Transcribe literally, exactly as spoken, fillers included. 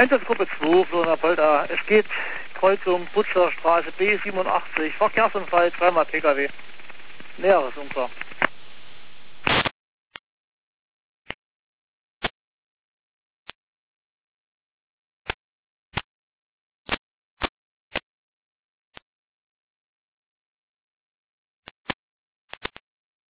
Einsatzgruppe zwei, Florianapolda. Es geht Kreuzung Butzer Straße B siebenundachtzig. Verkehrsunfall, dreimal P K W. Näheres unklar.